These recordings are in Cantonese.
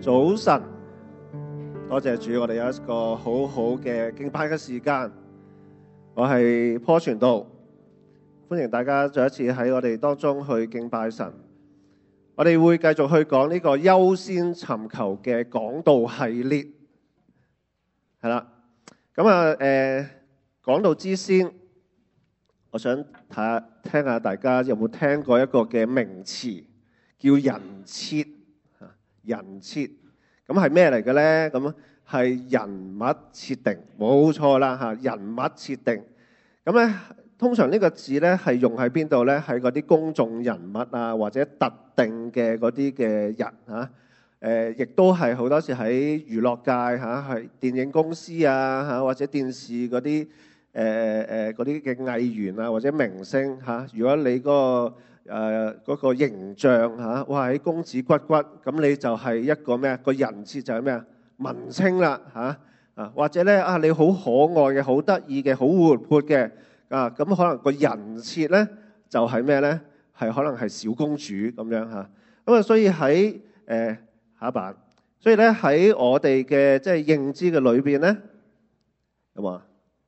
早晨，多謝主，我哋有一個好好嘅敬拜嘅時間。我係坡傳道，歡迎大家再一次喺我哋當中去敬拜神。我哋會繼續去講呢個優先尋求嘅講道系列，係啦。咁啊，講道之先，我想聽下大家有冇聽過一個嘅名詞叫人設。人設咁係咩嚟嘅咧？咁係人物設定，冇錯啦嚇。人物設定咁咧，通常呢個字咧係用喺邊度咧？喺嗰啲公眾人物啊，或者特定嘅嗰啲嘅人嚇。亦都係好多時喺娛樂界嚇，係電影公司啊嚇，或者電視嗰啲嗰啲嘅藝員啊，或者明星嚇。如果你嗰個形象嚇，哇喺公子骨骨，咁你就係一個咩啊？個人設就係咩啊？文青啦嚇啊，或者咧啊，你好可愛嘅、好得意嘅、好活潑嘅啊，咁可能個人設咧就係咩咧？係可能係小公主咁樣嚇。咁啊，所以喺下一版，所以咧喺我哋嘅即係認知嘅裏邊咧，咁啊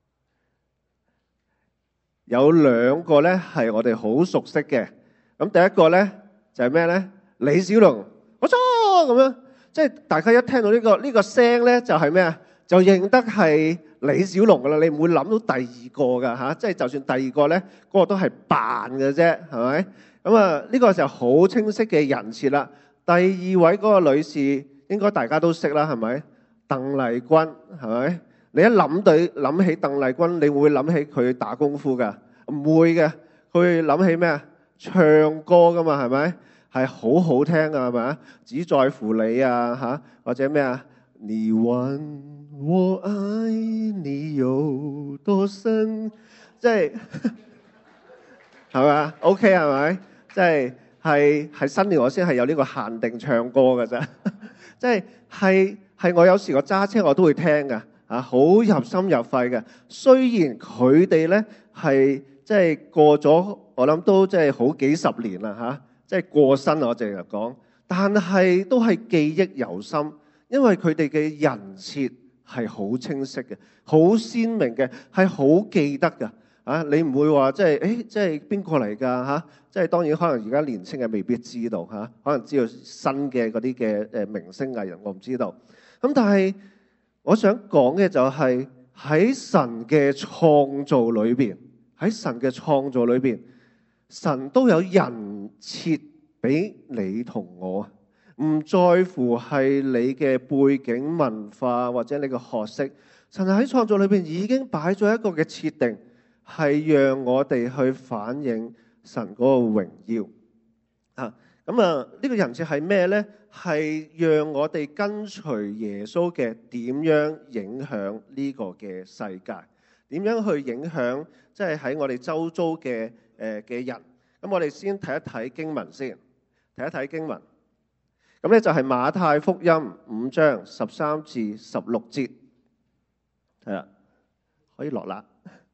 有兩個咧係我哋好熟悉嘅。咁第一個咧就係咩咧？李小龍，我錯咁樣，即係大家一聽到呢個聲咧，就係咩啊？就認得係李小龍噶啦，你唔會諗到第二個噶嚇。即係就算第二個咧，嗰個都係扮嘅啫，係咪？咁啊，呢個就好清晰嘅人設啦。第二位嗰個女士應該大家都識啦，係咪？鄧麗君係咪？你一諗起鄧麗君，你會諗起佢打功夫㗎？唔會嘅，佢會諗起咩啊？唱歌噶嘛，係咪？係好好聽噶，係咪啊？只在乎你啊嚇，或者咩啊？你問我愛你有多深，即係係咪啊？OK 係咪？即係新年我先係有呢個限定唱歌㗎啫，即係我有時我揸車我都會聽㗎嚇，好入心入肺嘅。雖然佢哋咧係即係過咗。我諗都即係好幾十年啦嚇，即係過身我淨係講，但係都係記憶猶深，因為佢哋嘅人設係好清晰嘅，好鮮明嘅，係好記得㗎啊！你唔會話即係邊個嚟㗎嚇？即係當然可能而家年青嘅未必知道嚇，可能知道新嘅嗰啲嘅明星藝人我唔知道。咁但係我想講嘅就係喺神嘅創造裏邊，喺神嘅創造裏邊。神都有人設俾你同我，唔在乎係你嘅背景文化或者你嘅學識，神喺創造裏邊已經擺咗一個嘅設定，係讓我哋去反映神嗰個榮耀啊。咁啊，呢個人設係咩呢？係讓我哋跟隨耶穌嘅點樣影響呢個嘅世界，點樣去影響即係喺我哋周遭嘅人。咁我哋先睇一睇經文先，睇一睇經文。咁咧就係馬太福音5章13至16節，係啦，可以落啦。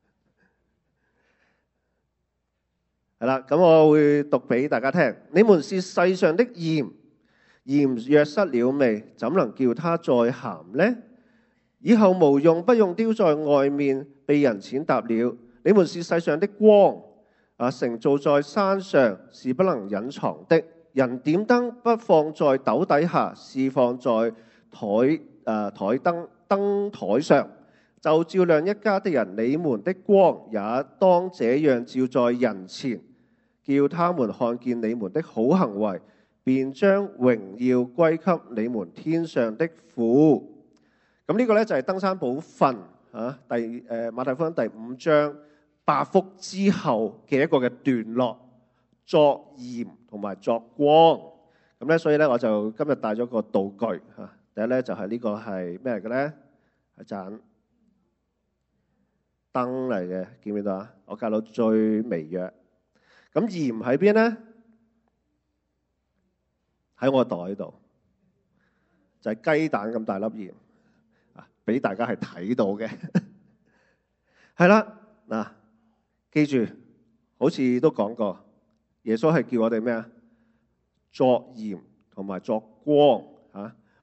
係啦，咁我會讀俾大家聽。你們是世上的鹽，鹽若失了味，怎能叫它再鹹呢？以後無用，不用丟在外面，被人踐踏了。你們是世上的光。城造在山上是不能隱藏的。人點燈不放在斗底下，是放在燈台上，就照亮一家的人。你們的光也當這樣照在人前，叫他們看見你們的好行為，便將榮耀歸給你們天上的父。咁呢個咧就係登山寶訓馬太福音第5章。8福之後嘅一個嘅段落，作鹽同埋作光。咁咧，所以咧我就今日帶咗個道具嚇。第一咧就係呢個係咩嚟嘅咧？係盞燈嚟嘅，見唔見到啊？我教到最微弱。咁鹽喺邊咧？喺我袋度，就係雞蛋咁大粒鹽啊！俾大家係睇到嘅。係啦，嗱。記住，好似都講過，耶穌係叫我哋咩啊？作鹽同埋作光嚇，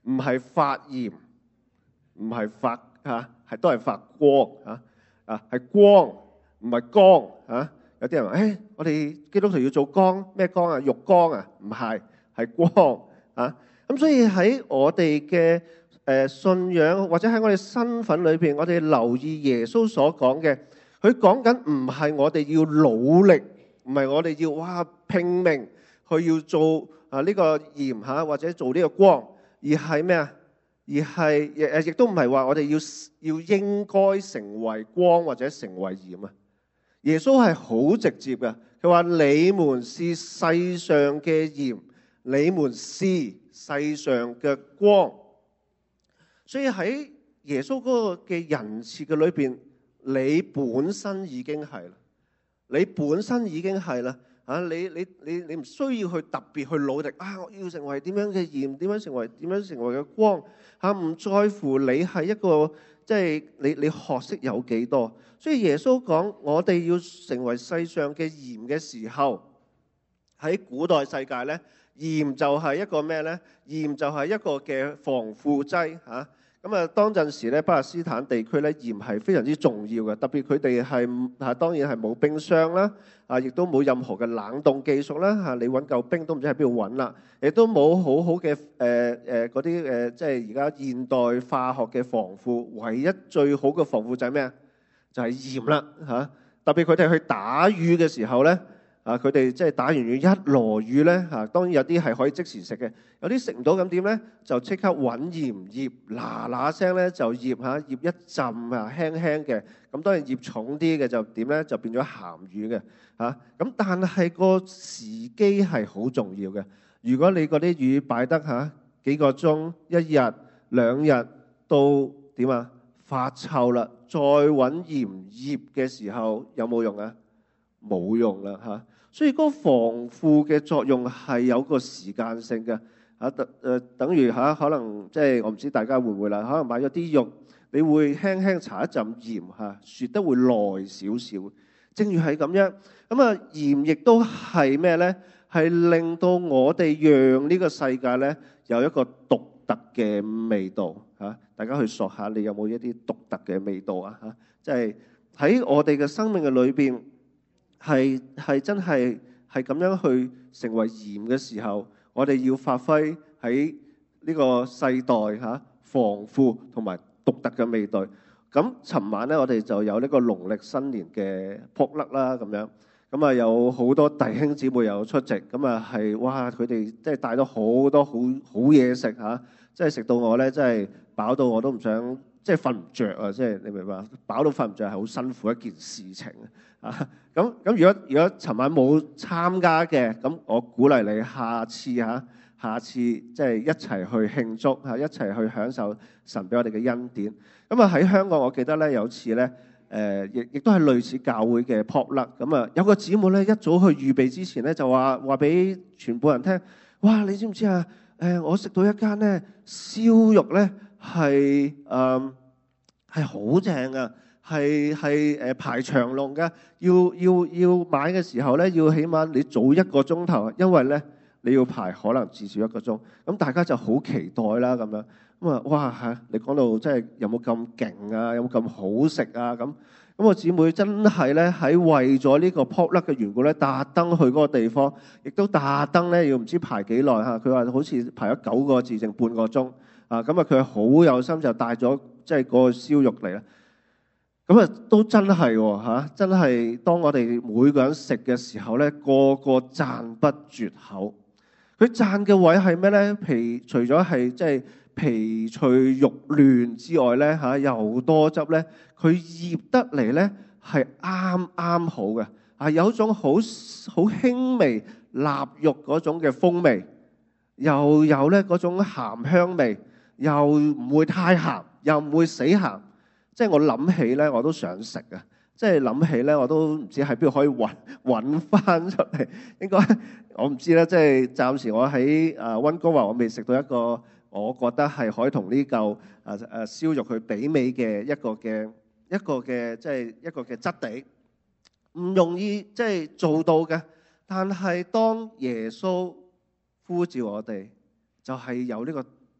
唔係發炎，唔係發係都係發光係光，唔係光有啲人話我哋基督徒要做光，咩光啊？浴缸啊？唔係，係光咁所以喺我哋嘅信仰或者喺我哋身份裏邊，我哋留意耶穌所講嘅，佢講緊唔係我哋要努力，唔係我哋要拼命去要做呢個鹽或者做呢個光，而係咩啊？而係亦都唔係話我哋要應該成為光或者成為鹽啊！耶穌係好直接嘅，佢話你們是世上嘅鹽，你們是世上嘅光。所以喺耶穌嗰個嘅人設嘅裏邊，你本身已經係啦，你本身已經係啦你唔需要去特別去努力我要成為點樣嘅鹽，點樣成為嘅光唔在乎你係一個即係你學識有幾多。所以耶穌講我哋要成為世上嘅鹽嘅時候，喺古代世界咧，鹽就係一個咩咧？鹽就係一個嘅防腐劑當陣時咧，巴勒斯坦地區咧，鹽係非常之重要嘅，特別佢哋係當然係冇冰箱啦，亦都冇任何嘅冷凍技術啦你揾嚿冰都唔知喺邊度揾啦，亦都冇好好嘅嗰啲即係而家現代化學嘅防腐，唯一最好嘅防腐就係咩啊？就係鹽啦特別佢哋去打魚嘅時候咧。佢哋即係打完魚一籮魚咧當然有啲係可以即時食嘅，有啲食唔到咁點咧？就即刻揾鹽醃，嗱聲咧就醃醃一浸輕輕嘅。咁當然醃重啲嘅就點咧？就變咗鹹魚嘅咁但係個時機係好重要嘅。如果你嗰啲魚擺得幾個鐘，一日兩日到點啊？發臭啦，再揾鹽醃嘅時候有冇用啊？冇用啦所以嗰個防腐嘅作用係有個時間性嘅等於可能即係我唔知大家會唔會啦，可能買咗啲肉，你會輕輕搽一浸鹽雪得會耐少少。正如係咁樣鹽亦都係咩咧？係令到我哋讓呢個世界咧有一個獨特嘅味道大家去索下，你有冇一啲獨特嘅味道即係喺我哋嘅生命嘅裏邊。係真係咁樣去成為鹽嘅時候，我哋要發揮喺呢個世代防腐同埋獨特嘅味道。咁尋晚咧，我哋就有呢個農曆新年嘅撲甩啦，咁有好多弟兄姊妹有出席，係哇佢哋即係帶咗好多好嘢食即係食到我咧，真係飽到我都唔想即係瞓唔着即係你明白？飽到瞓唔着係好辛苦一件事情咁如果尋晚冇參加嘅，咁我鼓勵你下次即係一齊去慶祝一齊去享受神俾我哋嘅恩典。喺香港，我記得咧有次咧亦都係類似教會嘅撲甩有個姊妹咧一早去預備之前咧就話俾全部人聽，哇！你知唔知我食到一間咧燒肉咧係好正啊！係排長龍嘅，要買嘅時候咧，要起碼你早1個鐘頭，因為咧你要排可能至少1個鐘。咁大家就好期待啦，咁樣哇你講到真係有冇咁勁啊？有冇咁好食啊？咁我姊妹真係咧喺為咗呢個撲甩嘅緣故咧，特登去嗰個地方，亦都特登咧要唔知排幾耐佢話好似排咗9個字定半個鐘佢好有心就帶咗即係個燒肉嚟啦。都真係真係當我哋每個人食嘅時候咧，個個讚不絕口。佢讚嘅位係咩咧？除咗係即係皮脆肉嫩之外咧又多汁咧，佢醃得嚟咧係啱啱好嘅有一種好輕微臘肉嗰種嘅風味，又有咧嗰種鹹香味，又唔會太鹹，又唔會死鹹。即係我諗起咧，我都想食即係諗起咧，我都唔知喺邊度可以揾翻出嚟。應該我唔知啦。即係暫時我喺溫哥華，我未食到一個我覺得係可以同呢嚿燒肉去媲美嘅一個嘅即係一個嘅質地，唔容易即係做到嘅。但係當耶穌呼召我哋，就係有呢個獨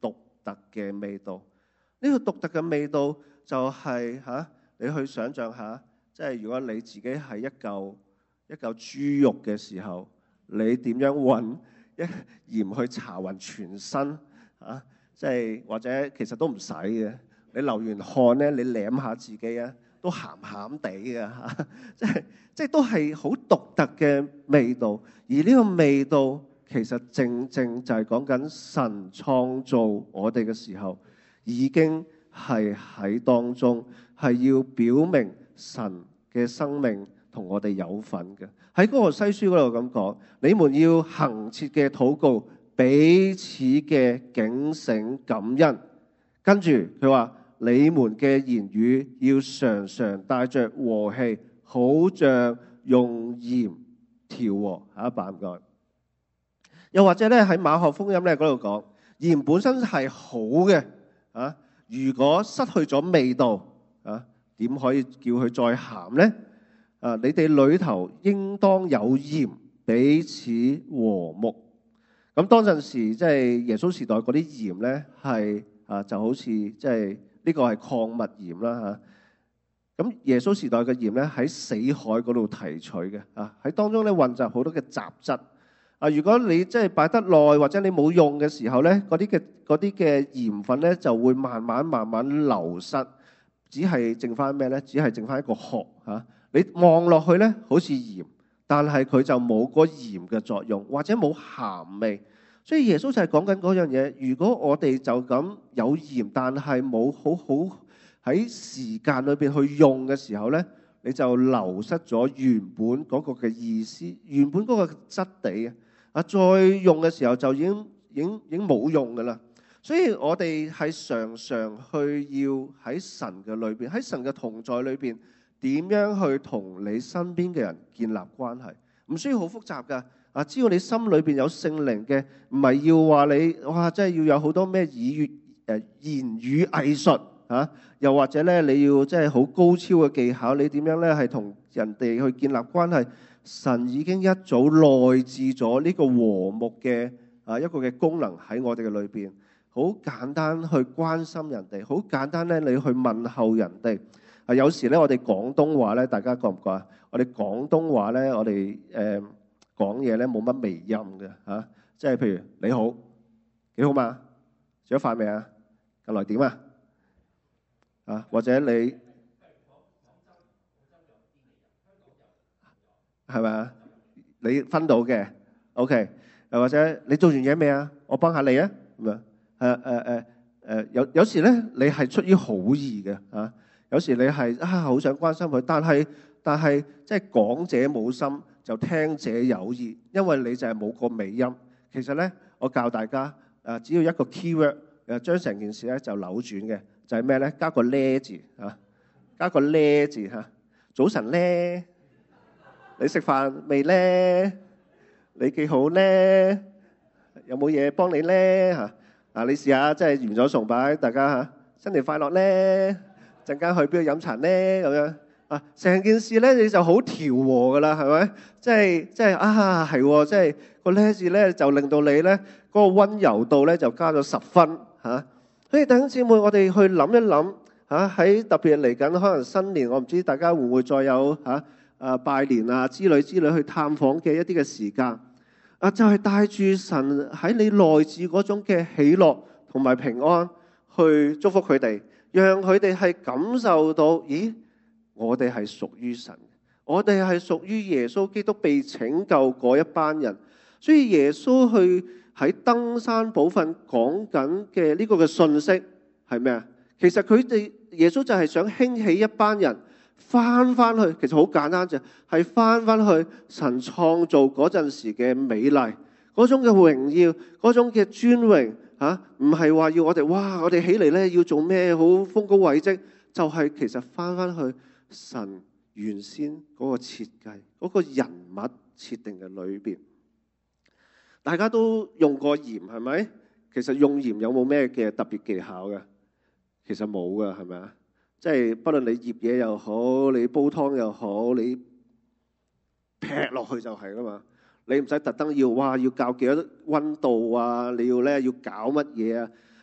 特嘅味道。呢個獨特嘅味道就係你去想像下，即係如果你自己係一嚿豬肉嘅時候，你點樣揾一鹽去搽勻全身即係或者其實都唔使嘅，你流完汗咧，你舐下自己都鹹鹹地嘅即係都係好獨特嘅味道。而呢個味道其實正正就係講緊神創造我哋嘅時候，已經係喺當中，係要表明神嘅生命同我哋有份嘅。喺哥羅西書嗰度咁講，你們要恆切嘅禱告，彼此嘅警醒感恩。跟住佢話，你們嘅言語要常常帶着和氣，好像用鹽調和。下一版唔該。又或者咧喺馬可福音咧嗰度講，鹽本身係好嘅如果失去咗味道點可以叫佢再鹹呢？你哋裏頭應當有鹽，彼此和睦。咁當陣時即係耶穌時代嗰啲鹽咧係就好似即係呢個係礦物鹽啦咁耶穌時代嘅鹽咧喺死海嗰度提取嘅喺當中咧混雜好多嘅雜質如果你即係擺得耐或者你冇用嘅時候咧，嗰啲嘅鹽分咧就會慢慢流失，只係剩翻咩咧？只係剩翻一個殼你望落去咧好似鹽，但係佢就冇嗰鹽嘅作用，或者冇鹹味。所以耶穌就係講緊嗰樣嘢。如果我哋就咁有鹽，但係冇好好喺時間裏邊去用嘅時候咧，你就流失咗原本嗰個嘅意思，原本嗰個質地再用嘅時候就已經冇用噶啦。所以我哋係常常去要喺神嘅裏邊，喺神嘅同在裏邊，點樣去同你身邊嘅人建立關係？唔需要好複雜噶只要你心裏邊有聖靈嘅，唔係要話你哇，真係要有好多咩言語藝術又或者咧你要即係好高超嘅技巧，你點樣咧係同人哋去建立關係？神已經一早內置咗呢個和睦嘅一個嘅功能喺我哋嘅裏邊，好簡單去關心人哋，好簡單咧你去問候人哋有時咧我哋廣東話咧，大家覺唔覺我哋廣東話咧，我哋講嘢咧冇乜尾音嘅即係譬如你好，幾好嘛？食咗飯未啊？近來點或者你係咪啊？你分到嘅 OK， 又或者你做完嘢未啊？我幫下你啊咁樣有時咧你係出於好意嘅有時你係好想關心佢，但係即係講者冇心，就聽者有意，因為你就係冇個尾音。其實咧，我教大家只要一個 keyword 將成件事咧就扭轉嘅，就係咩咧？加個咧字加個咧字早晨咧，你食飯未咧？你幾好咧？有冇嘢幫你咧你試下，即係完咗崇拜，大家新年快樂咧！陣間去邊度飲茶咧？咁樣成件事咧你就好調和噶啦，係咪？即係係，即係個咧字咧就令到你咧嗰個溫柔度咧就加咗10分所以弟兄姊妹，我哋去諗一諗喺特別嚟緊可能新年，我唔知大家會唔會再有拜年之類去探訪嘅一啲嘅時間就係帶住神喺你內置嗰種嘅喜樂同埋平安去祝福佢哋，讓佢哋係感受到，咦，我哋係屬於神，我哋係屬於耶穌基督被拯救嗰一班人。所以耶穌去喺登山寶訓講緊嘅呢個嘅信息係咩啊？其實佢哋耶穌就係想興起一班人翻去，其實好簡單啫，係翻去神創造嗰陣時嘅美麗，嗰種嘅榮耀，嗰種嘅尊榮唔係話要我哋哇，我哋起嚟咧要做咩好豐功偉績，就係其實翻去神原先嗰個設計，嗰個人物設定嘅裏邊。大家都用過鹽係咪？其實用鹽有冇咩嘅特別技巧嘅？其實冇㗎，係咪啊？即係不論你醃嘢又好，你煲湯又好，你劈落去就係啦嘛。你唔使特登要校幾多溫度你要搞乜嘢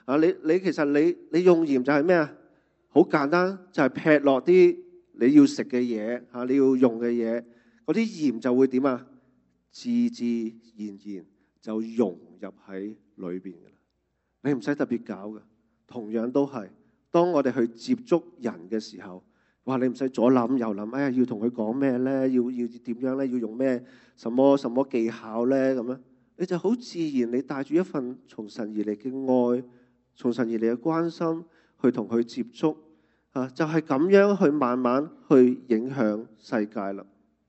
你其實你用鹽就係咩啊？好簡單，就係劈落啲你要食嘅嘢你要用嘅嘢，嗰啲鹽就會點啊？自自然然就融入喺裏邊㗎啦。你唔使特別搞嘅。同樣都係，當我哋去接觸人嘅時候，哇！你唔使左諗右諗，哎呀，要同佢講咩咧？要點樣咧？要用咩什麼技巧咧？咁樣你就好自然，你帶住一份從神而嚟嘅愛，從神而嚟嘅關心，去同佢接觸就係咁樣去慢慢去影響世界啦。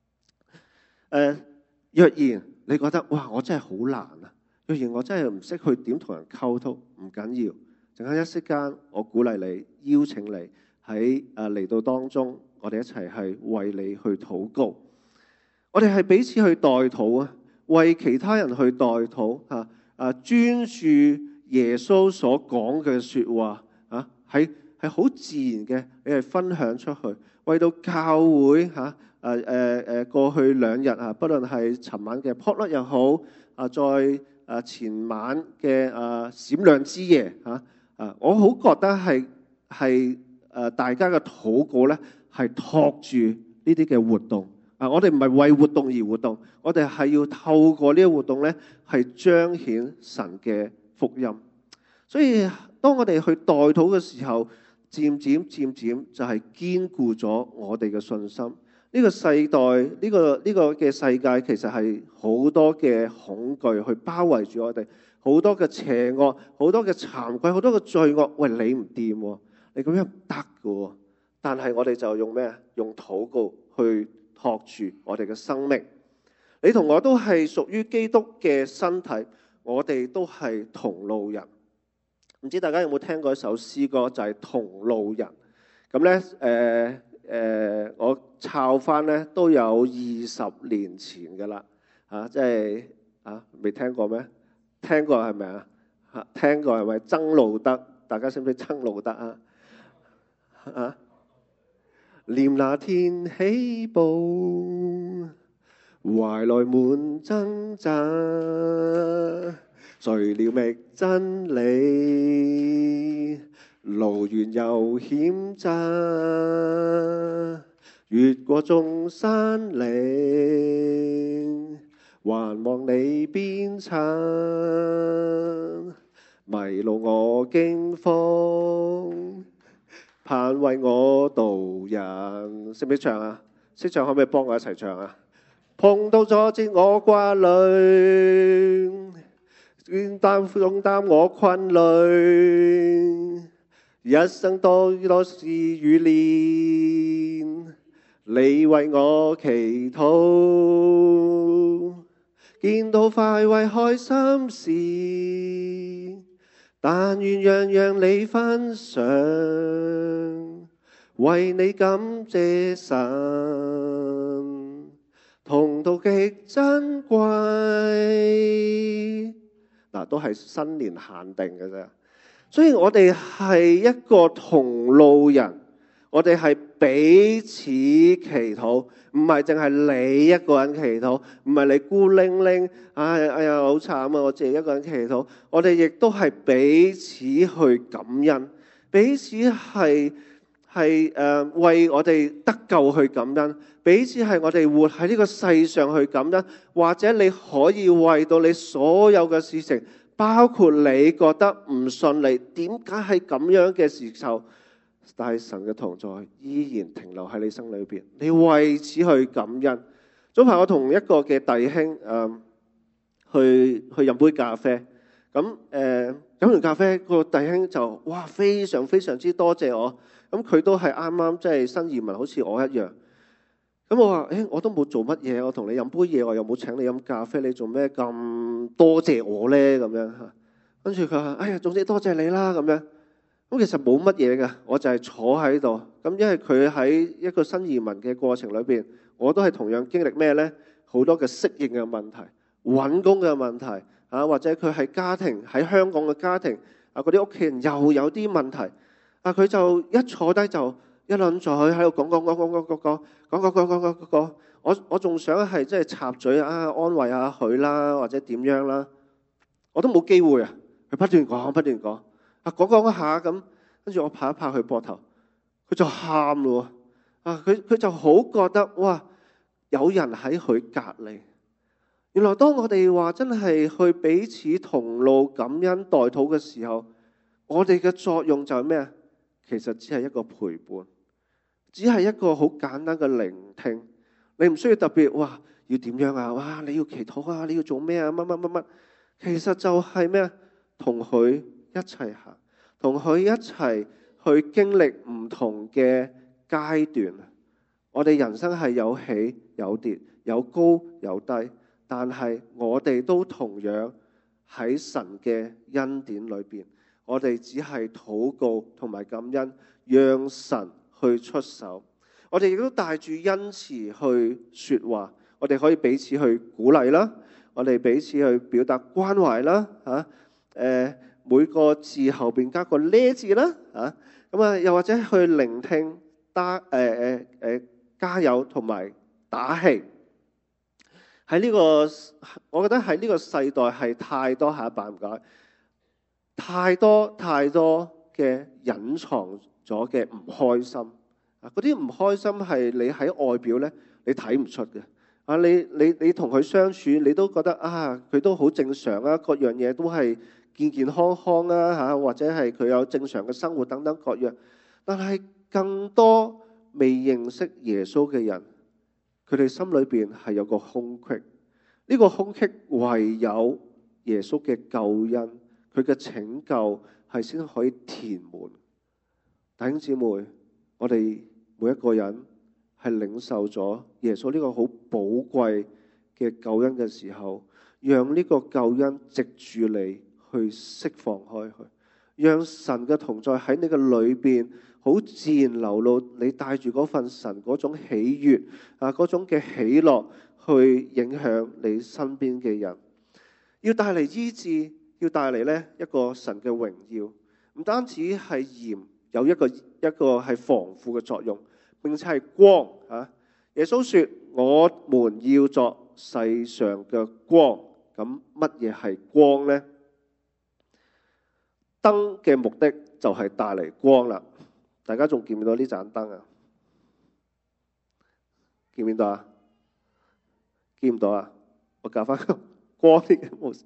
若然你覺得哇，我真係好難啊！若然我真係唔識去點同人溝通，唔緊要。陣間一息間，我鼓勵你，邀請你喺嚟到當中，我哋一齊係為你去禱告。我哋係彼此去代禱啊，為其他人去代禱專注耶穌所講嘅説話係好自然嘅，你係分享出去，為到教會過去2日不論係尋晚嘅 potluck 又好再前晚嘅閃亮之夜我好覺得係大家嘅禱告咧，係托住呢啲嘅活動我哋唔係為活動而活動，我哋係要透過呢個活動咧，係彰顯神嘅福音。所以當我哋去代禱嘅時候，漸漸就係堅固咗我哋嘅信心。呢個世代，呢個嘅世界其實係好多嘅恐懼去包圍住我哋。好多嘅邪惡，好多嘅慚愧，好多嘅罪惡。喂，你唔掂，你咁樣唔得㗎。但係我哋就用咩？用禱告去托住我哋嘅生命。你同我都係屬於基督嘅身體，我哋都係同路人。唔知大家有冇聽過一首詩歌，就係同路人。咁咧，我抄翻咧都有20年前㗎啦。即係未聽過咩？聽過係咪啊？聽過係咪？曾路德，大家識唔識曾路德啊？念那天起步，懷來滿掙扎，誰料覓真理，路遠又險窄，越過眾山嶺，還望你鞭策，迷路我驚慌，盼為我導人。識唔識唱啊？識唱可唔可以幫我一齊唱啊？碰到挫折我掛慮，重擔我困累，一生多試與練，你為我祈禱。見到快慰開心事，但願樣樣你分享，為你感謝神，同道極珍貴。都係新年限定嘅啫，所以我哋係一個同路人，我哋係彼此祈禱，唔係淨係你一個人祈禱，唔係你孤零零，哎呀好慘啊！我自己一個人祈禱，我哋亦都係彼此去感恩，彼此係為我哋得救去感恩，彼此係我哋活喺呢個世上去感恩，或者你可以為到你所有嘅事情，包括你覺得唔順利，點解係咁樣嘅時候，但係神嘅同在依然停留喺你心裏邊，你為此去感恩。早排我同一個嘅弟兄去飲杯咖啡，咁飲完咖啡個弟兄就哇非常非常之多謝我。咁佢都係啱啱即係新移民，好似我一樣。咁我話：我都冇做乜嘢，我同你飲杯嘢，我又冇請你飲咖啡，你做咩咁多謝我咧？咁樣嚇。跟住佢話：哎呀，總之多謝你啦咁樣。咁其實冇乜嘢㗎，我就係坐喺度。咁因為佢喺一個新移民嘅過程裏邊，我都係同樣經歷咩咧？好多嘅適應嘅問題、揾工嘅問題或者佢係家庭喺香港嘅家庭嗰啲屋企人又有啲問題。佢就一坐低就一輪嘴喺度講，我仲想係即係插嘴安慰下佢啦，或者點樣啦，我都冇機會啊！佢不斷講， 講下咁，跟住我拍一拍佢膊頭，佢就喊咯。佢就好覺得哇，有人喺佢隔離。原來當我哋話真係去彼此同路感恩代禱嘅時候，我哋嘅作用就係咩啊？其實只係一個陪伴，只係一個好簡單嘅聆聽。你唔需要特別哇，要點樣啊？哇，你要祈禱啊？你要做咩啊？乜？其實就係咩啊？同佢一齊行，同佢一齊去經歷唔同嘅階段。我哋人生係有起有跌，有高有低，但係我哋都同樣喺神嘅恩典裏邊，我哋只係禱告同埋感恩，讓神去出手。我哋亦都帶住恩慈去說話，我哋可以彼此去鼓勵啦，我哋彼此去表達關懷啦，每個字後邊加個呢字啦，又或者去聆聽加油同埋打氣。喺呢個，我覺得喺呢個世代係太多下一版唔該，太多嘅隱藏咗嘅唔開心。嗰啲唔開心係你喺外表咧，你睇唔出嘅。你同佢相處，你都覺得佢都好正常啊，各樣嘢都係健健康康啊，或者係佢有正常嘅生活等等各樣。但係更多未認識耶穌嘅人，佢哋心裏邊係有個空隙。呢個空隙唯有耶穌嘅救恩，佢嘅拯救係先可以填滿。弟兄姊妹，我哋每一個人係領受咗耶穌呢個好寶貴嘅救恩嘅時候，讓呢個救恩藉住你去釋放開去，讓神嘅同在喺你嘅裏邊好自然流露，你帶住嗰份神嗰種喜悅嗰種嘅喜樂去影響你身邊嘅人，要帶嚟醫治，要帶嚟呢一個神嘅榮耀。唔單止係鹽有一個係防腐嘅作用，並且係光。耶穌說我們要作世上嘅光。咁乜嘢係光呢？燈嘅目的就係帶嚟光啦。大家仲見唔見到呢盞燈啊？見唔見到啊？見唔到啊？我教翻個光啲嘅模式。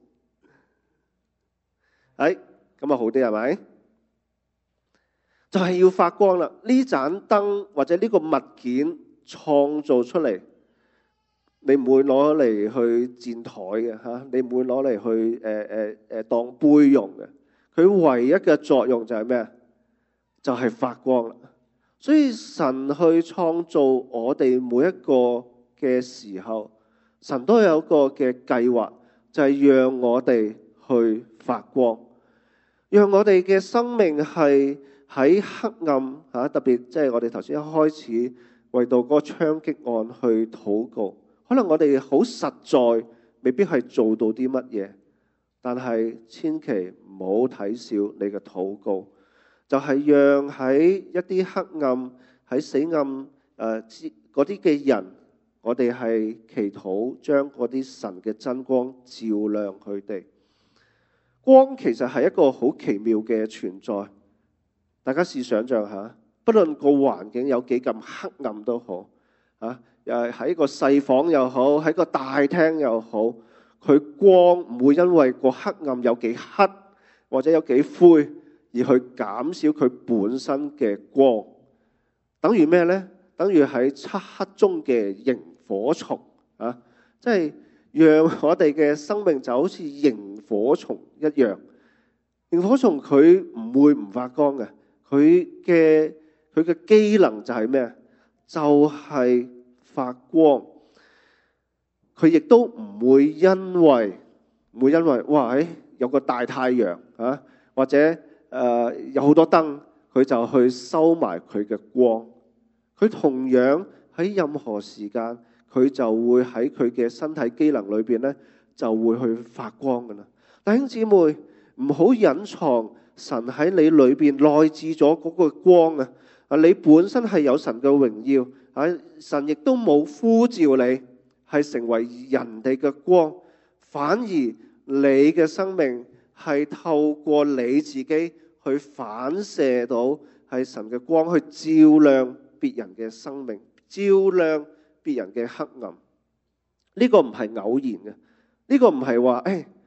咁啊好啲係咪？就係要發光啦！呢盞燈或者呢個物件創造出嚟，你唔會攞嚟去墊台嘅，你唔會攞嚟去當杯用嘅。佢唯一嘅作用就係咩？就係發光啦。所以神去創造我哋每一個嘅時候，神都有一個嘅計劃，就係讓我哋去發光，讓我哋嘅生命係喺黑暗特別即係我哋頭先一開始為到嗰個槍擊案去禱告，可能我哋好實在未必係做到啲乜嘢，但係千祈唔好睇小你嘅禱告，就係讓喺一啲黑暗喺死暗嗰啲嘅人，我哋係祈禱將嗰啲神嘅真光照亮佢哋。光其實係一個好奇妙嘅存在。大家試想像下，不論個環境有幾咁黑暗都好，喺個細房又好，喺個大廳又好，佢光唔會因為個黑暗有幾黑或者有幾灰而去減少佢本身嘅光。等於咩呢？等於喺漆黑中嘅螢火蟲即係讓我哋嘅生命就好似螢火蟲一樣。螢火蟲佢唔會唔發光嘅。佢嘅機能就係咩？就係發光。佢亦都唔會因為哇有個大太陽或者有好多燈，佢就去收埋佢嘅光。佢同樣喺任何時間，佢就會喺佢嘅身體機能裏邊咧，就會去發光噶啦。弟兄姊妹，唔好隱藏神喺你裏邊內置咗嗰個光你本身係有神嘅榮耀神亦都冇呼召你係成為人哋嘅光，反而你嘅生命係透過你自己去反射到係神嘅光，去照亮別人嘅生命，照亮別人嘅黑暗。呢個唔係偶然嘅，呢個唔係話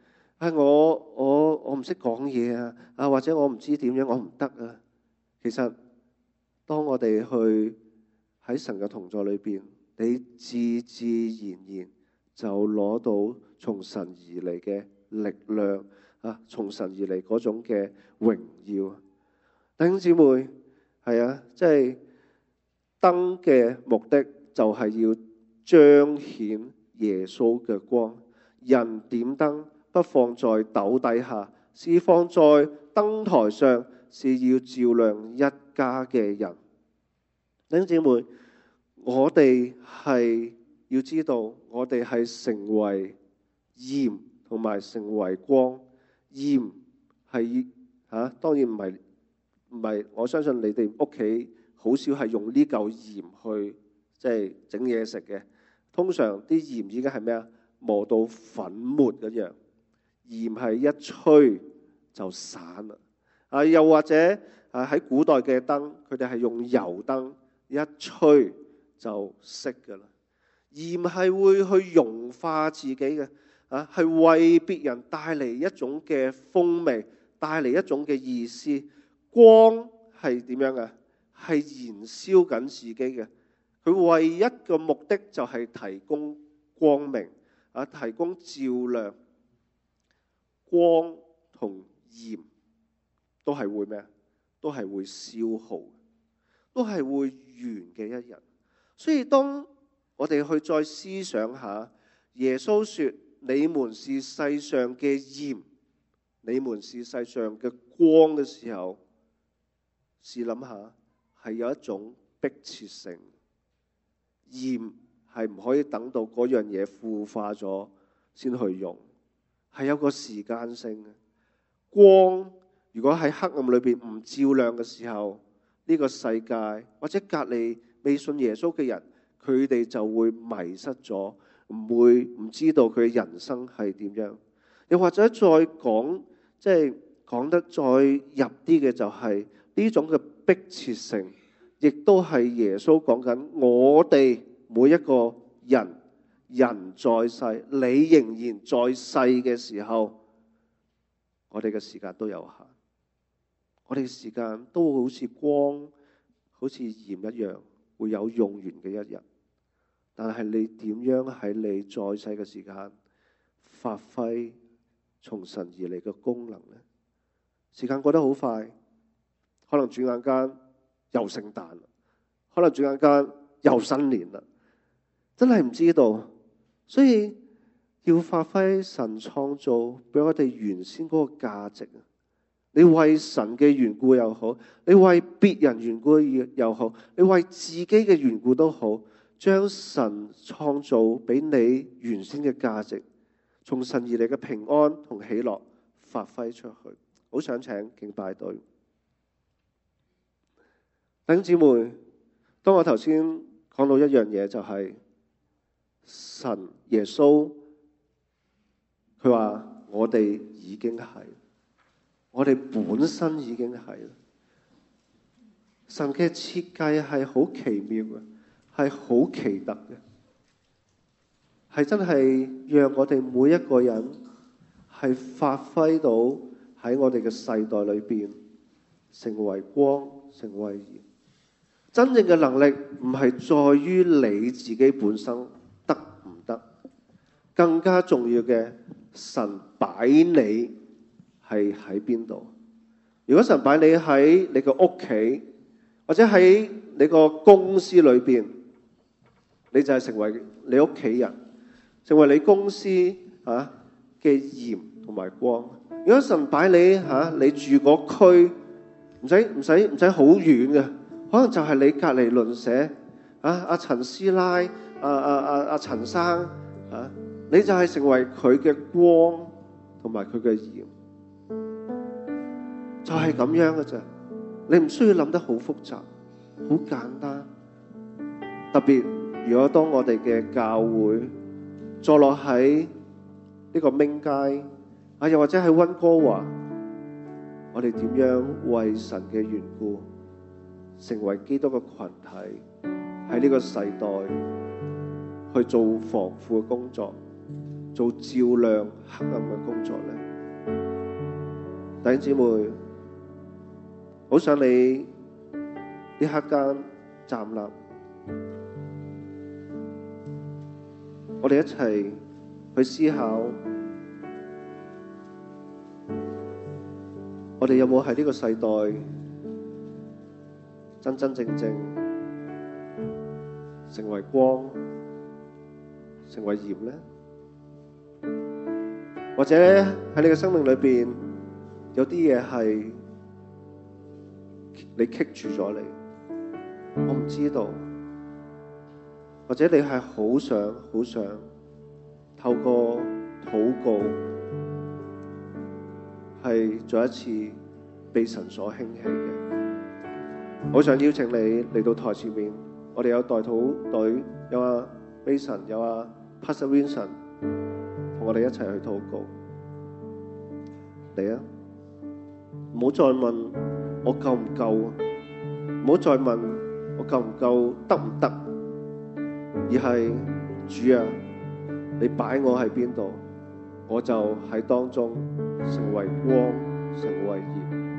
我唔識講嘢啊，或者我唔知點樣，我唔得啊。其實當我哋去喺神嘅同在裏邊，你自自然就攞到從神而嚟嘅力量啊，從神而嚟嗰種嘅榮耀。弟兄姊妹，係啊，即係燈嘅目的就係要彰顯耶穌嘅光。人點燈不放在斗底下，是放在燈台上，是要照亮一家嘅人。弟兄姊妹，我哋係要知道，我哋係成為鹽同埋成為光。鹽係當然唔係，我相信你哋屋企好少係用呢嚿鹽去即係整嘢食嘅。通常啲鹽已經係咩啊？磨到粉末一樣，鹽係一吹就散啦。又或者喺古代嘅燈，佢哋係用油燈，一吹就熄噶啦。鹽係會去融化自己嘅，係為別人帶嚟一種嘅風味，帶嚟一種嘅意思。光係點樣嘅？係燃燒緊自己嘅。佢唯一嘅目的就係提供光明，提供照亮。光同鹽都係會咩啊？都係會消耗，都係會完嘅一日。所以當我哋去再思想下，耶穌說：你們是世上嘅鹽，你們是世上嘅光嘅時候，試諗下，係有一種迫切性。鹽係唔可以等到嗰樣嘢腐化咗先去用，係有個時間性嘅。光如果喺黑暗裏邊唔照亮嘅時候，呢個世界或者隔離未信耶穌嘅人，佢哋就會迷失咗，唔知道佢嘅人生係點樣。又或者再講，即係講得再入啲嘅就係呢種嘅迫切性，亦都係耶穌講緊我哋每一個人在世，你仍然在世嘅時候，我哋嘅時間都有限，我哋嘅時間都好似光，好似鹽一樣，會有用完嘅一日。但係你點樣喺你在世嘅時間發揮從神而嚟嘅功能呢？時間過得好快，可能轉眼間又聖誕啦，可能轉眼間又新年啦，真係唔知道。所以要發揮神創造俾我哋原先嗰個價值。你為神嘅緣故又好，你為別人緣故又好，你為自己嘅緣故都好，將神創造俾你原先嘅價值，從神而嚟嘅平安同喜樂發揮出去。好想請敬拜隊弟兄姊妹，當我頭先講到一樣嘢，就係神耶穌，佢話我哋已經係，我哋本身已經係。神嘅設計係好奇妙嘅，係好奇特嘅，係真係讓我哋每一個人係發揮到喺我哋嘅世代裏邊成為光，成為鹽。真正嘅能力唔係在於你自己本身得唔得，更加重要嘅，神擺你係喺邊度。如果神擺你喺你個屋企，或者喺你個公司裏邊，你就係成為你屋企人，成為你公司嘅鹽同埋光。如果神擺你你住嗰區，唔使好遠嘅，可能就係你隔離鄰舍阿陳師奶阿陳生你就係成為佢嘅光同埋佢嘅鹽，就係咁樣嘅啫。你唔需要諗得好複雜，好簡單。特別如果當我哋嘅教會坐落喺呢個明街又或者喺溫哥華， 我哋點樣為神嘅緣故，成為基督嘅群體，喺呢個世代去做防腐嘅工作，做照亮黑暗嘅工作呢？弟兄姊妹，好想你呢刻間站立，我哋一齊去思考，我哋有冇喺呢個世代真真正正成為光，成為鹽呢？或者喺你嘅生命裏邊，有啲嘢係你棘住咗你，我唔知道。或者你係好想透過禱告，係再一次被神所興起嘅。我想邀請你嚟到台前面，我哋有代禱隊，有阿 Mason， 有阿 Pastor Vincent， 同我哋一齊去禱告。嚟啊！唔好再問我夠唔夠，唔好再問我夠唔夠，得唔得？而係主啊，你擺我喺邊度，我就喺當中成為光，成為鹽。